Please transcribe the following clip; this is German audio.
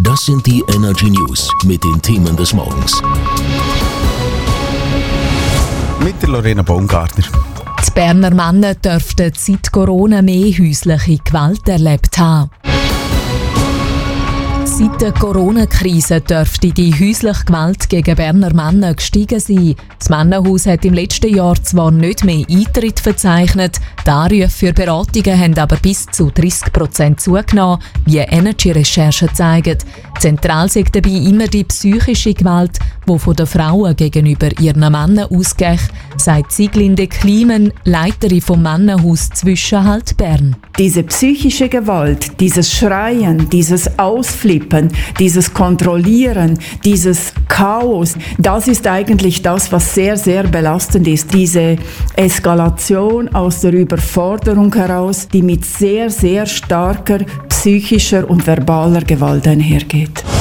Das sind die Energy News mit den Themen des Morgens. Mit der Lorena Baumgartner. Die Berner Männer dürften seit Corona mehr häusliche Gewalt erlebt haben. Seit der Corona-Krise dürfte die häusliche Gewalt gegen Berner Männer gestiegen sein. Das Männerhaus hat im letzten Jahr zwar nicht mehr Eintritt verzeichnet, die Anrufe für Beratungen haben aber bis zu 30% zugenommen, wie Energy-Recherchen zeigen. Zentral sei dabei immer die psychische Gewalt, die von den Frauen gegenüber ihren Männern ausgeht, sagt Sieglinde Kliemen, Leiterin vom Männerhaus Zwischenhalt Bern. Diese psychische Gewalt, dieses Schreien, dieses Ausflippen, dieses Kontrollieren, dieses Chaos, das ist eigentlich das, was sehr, sehr belastend ist. Diese Eskalation aus der Überforderung heraus, die mit sehr, sehr starker psychischer und verbaler Gewalt einhergeht.